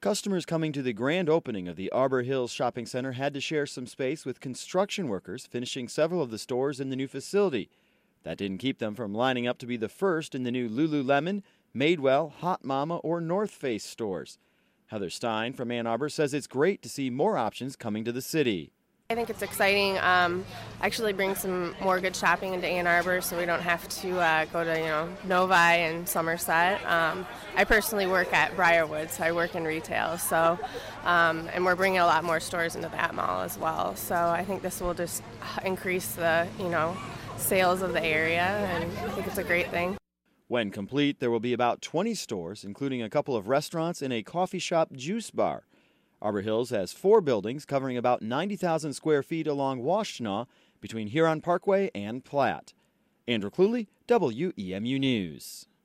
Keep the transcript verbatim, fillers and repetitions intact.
Customers coming to the grand opening of the Arbor Hills Shopping Center had to share some space with construction workers finishing several of the stores in the new facility. That didn't keep them from lining up to be the first in the new Lululemon, Madewell, Hot Mama, or North Face stores. Heather Stein from Ann Arbor says it's great to see more options coming to the city. I think it's exciting. Um, actually bring some more good shopping into Ann Arbor so we don't have to uh, go to, you know, Novi and Somerset. Um, I personally work at Briarwood, so I work in retail. So, um, and we're bringing a lot more stores into that mall as well. So I think this will just increase the, you know, sales of the area, and I think it's a great thing. When complete, there will be about twenty stores, including a couple of restaurants and a coffee shop juice bar. Arbor Hills has four buildings covering about ninety thousand square feet along Washtenaw between Huron Parkway and Platte. Andrew Cluley, W E M U News.